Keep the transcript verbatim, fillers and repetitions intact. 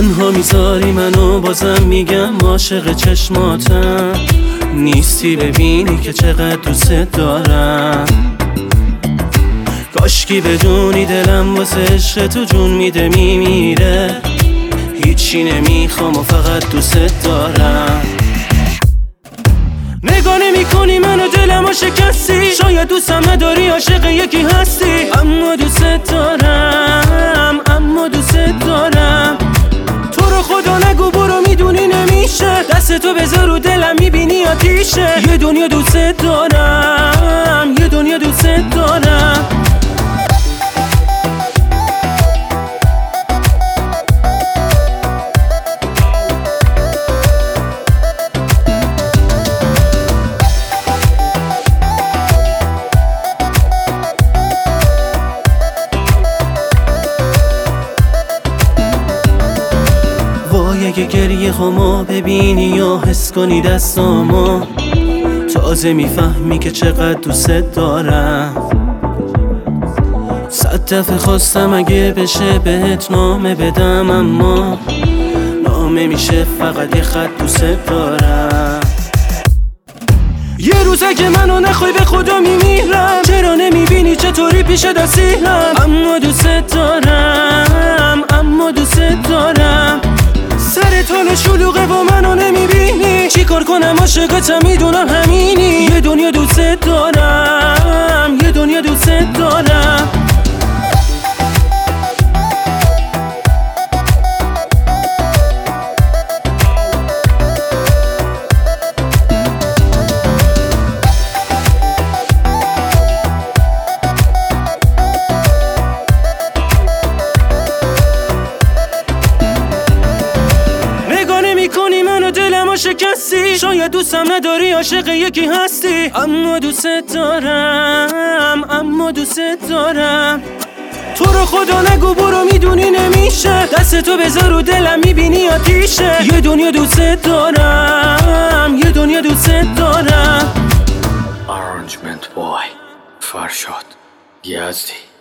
تنها میذاری منو، بازم میگم عاشق چشماتم. نیستی ببینی که چقدر دوست دارم. کاشکی بدونی دلم واسه عشق تو جون میده میمیره. هیچی نمیخوام و فقط دوست دارم. نگاه نمی کنی منو، دلمو شکستی. شاید دوستم نداری، عاشق یکی هستی. اما دوست دارم، اما دوست دارم. تو رو خدا نگو برو، میدونی نمیشه. دست تو بذار رو دلم، میبینی آتیشه. یه دنیا دوست دارم، یه دنیا دوست دارم. وای اگه گریه خمو ببینی یا حس کنی دستامو، تازه میفهمی که چقدر دوست دارم. صد دفعه خواستم اگه بشه بهت نامه بدم، اما نامه میشه فقط یه خط دوست دارم. یه روزه که منو نخوای به خدا میمیرم. چرا نمیبینی چطوری پیش دستیرم؟ اما دوست دارم، اما دوست دارم. سر تو شلوغه و منو نمیبینی. چی کار کنم عاشقتم، میدونم همینی. یه دنیا دوست دارم، یه دنیا دوست دارم. کنی منو، دلمو شکستی. شاید دوستم نداری، عاشق یکی هستی. اما دوست دارم، اما دوست دارم. تو رو خدا نگو برو، میدونی نمیشه. دست تو بذار رو دلم، میبینی آتیشه. یه دنیا دوست دارم، یه دنیا دوست دارم. Arrangement boy فرشاد یزدی.